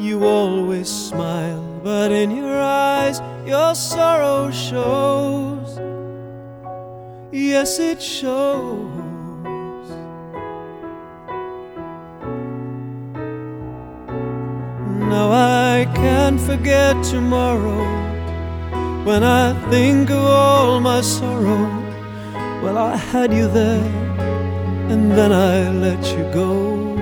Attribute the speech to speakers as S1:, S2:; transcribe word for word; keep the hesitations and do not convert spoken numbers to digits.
S1: You always smile, but in your eyes your sorrow shows. Yes, it shows. Now I can't forget tomorrow. When I think of all my sorrow, well, I had you there, and then I let you go.